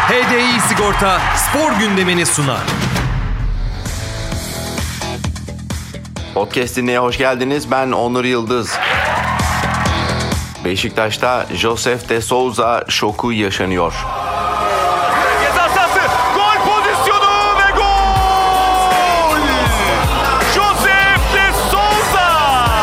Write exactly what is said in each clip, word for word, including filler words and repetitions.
H D I Sigorta spor gündemini sunar. Podcast dinleye hoş geldiniz. Ben Onur Yıldız. Beşiktaş'ta Josef de Souza şoku yaşanıyor. Ceza sahası, gol pozisyonu ve gol! Josef de Souza!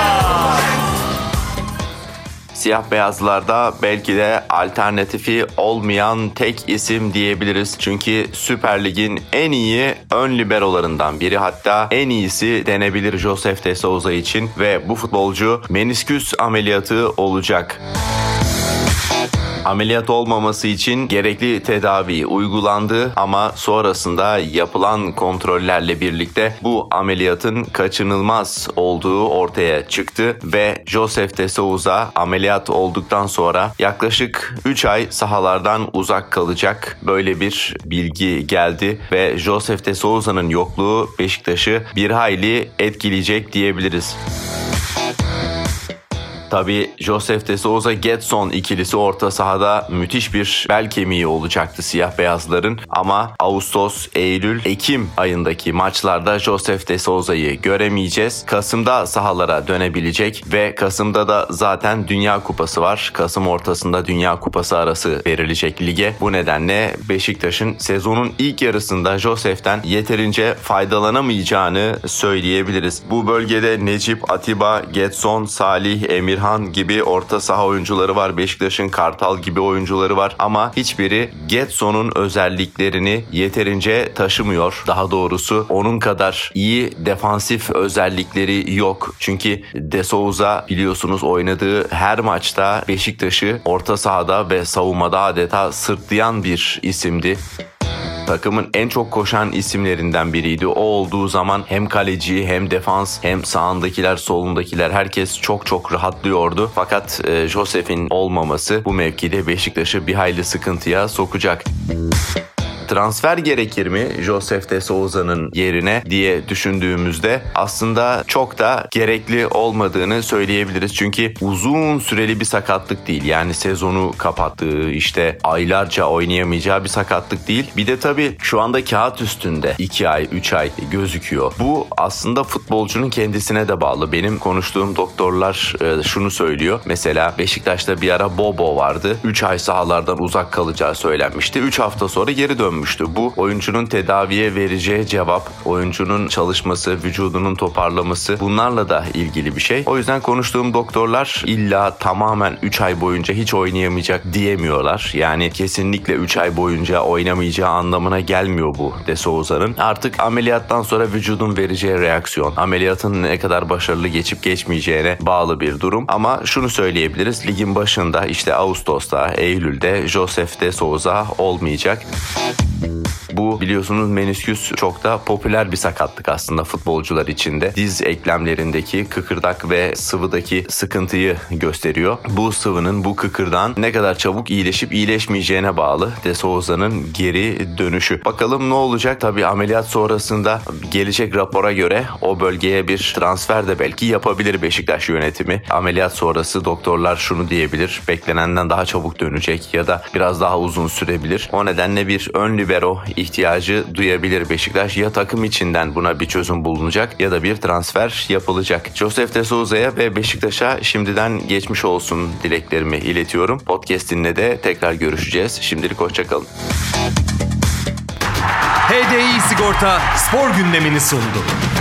Siyah beyazlarda belki de alternatifi olmayan tek isim diyebiliriz. Çünkü Süper Lig'in en iyi ön liberolarından biri, hatta en iyisi denebilir Josef de Souza için ve bu futbolcu menisküs ameliyatı olacak. Ameliyat olmaması için gerekli tedavi uygulandı ama sonrasında yapılan kontrollerle birlikte bu ameliyatın kaçınılmaz olduğu ortaya çıktı ve Josef de Souza ameliyat olduktan sonra yaklaşık üç ay sahalardan uzak kalacak. Böyle bir bilgi geldi ve Josef de Souza'nın yokluğu Beşiktaş'ı bir hayli etkileyecek diyebiliriz. Tabii Josef de Souza Gedson ikilisi orta sahada müthiş bir bel kemiği olacaktı siyah beyazların ama Ağustos, Eylül, Ekim ayındaki maçlarda Josef de Souza'yı göremeyeceğiz. Kasım'da sahalara dönebilecek ve Kasım'da da zaten Dünya Kupası var. Kasım ortasında Dünya Kupası arası verilecek lige. Bu nedenle Beşiktaş'ın sezonun ilk yarısında Josef'ten yeterince faydalanamayacağını söyleyebiliriz. Bu bölgede Necip, Atiba, Gedson, Salih, Emir Han gibi orta saha oyuncuları var. Beşiktaş'ın Kartal gibi oyuncuları var ama hiçbiri Gedson'un özelliklerini yeterince taşımıyor. Daha doğrusu onun kadar iyi defansif özellikleri yok. Çünkü De Souza biliyorsunuz oynadığı her maçta Beşiktaş'ı orta sahada ve savunmada adeta sırtlayan bir isimdi. Takımın en çok koşan isimlerinden biriydi. O olduğu zaman hem kaleci hem defans hem sağındakiler solundakiler herkes çok çok rahatlıyordu. Fakat e, Josef'in olmaması bu mevkide Beşiktaş'ı bir hayli sıkıntıya sokacak. Transfer gerekir mi Josef de Souza'nın yerine diye düşündüğümüzde aslında çok da gerekli olmadığını söyleyebiliriz. Çünkü uzun süreli bir sakatlık değil. Yani sezonu kapattığı, işte aylarca oynayamayacağı bir sakatlık değil. Bir de tabii şu anda kağıt üstünde iki ay, üç ay gözüküyor. Bu aslında futbolcunun kendisine de bağlı. Benim konuştuğum doktorlar şunu söylüyor. Mesela Beşiktaş'ta bir ara Bobo vardı. üç ay sahalardan uzak kalacağı söylenmişti. üç hafta sonra geri dönmüştü. Bu oyuncunun tedaviye vereceği cevap, oyuncunun çalışması, vücudunun toparlaması bunlarla da ilgili bir şey. O yüzden konuştuğum doktorlar illa tamamen üç ay boyunca hiç oynayamayacak diyemiyorlar. Yani kesinlikle üç ay boyunca oynamayacağı anlamına gelmiyor bu De Souza'nın. Artık ameliyattan sonra vücudun vereceği reaksiyon, ameliyatın ne kadar başarılı geçip geçmeyeceğine bağlı bir durum. Ama şunu söyleyebiliriz, ligin başında işte Ağustos'ta, Eylül'de Josef de Souza olmayacak. Bu biliyorsunuz menisküs çok da popüler bir sakatlık aslında futbolcular içinde. Diz eklemlerindeki kıkırdak ve sıvıdaki sıkıntıyı gösteriyor. Bu sıvının, bu kıkırdağın ne kadar çabuk iyileşip iyileşmeyeceğine bağlı De Souza'nın geri dönüşü. Bakalım ne olacak? Tabii ameliyat sonrasında gelecek rapora göre o bölgeye bir transfer de belki yapabilir Beşiktaş yönetimi. Ameliyat sonrası doktorlar şunu diyebilir: beklenenden daha çabuk dönecek ya da biraz daha uzun sürebilir. O nedenle bir ön libero ihtiyacı duyabilir Beşiktaş. Ya takım içinden buna bir çözüm bulunacak ya da bir transfer yapılacak. Josef de Souza'ya ve Beşiktaş'a şimdiden geçmiş olsun dileklerimi iletiyorum. Podcast'inle de tekrar görüşeceğiz. Şimdilik hoşçakalın. H D I Sigorta spor gündemini sundu.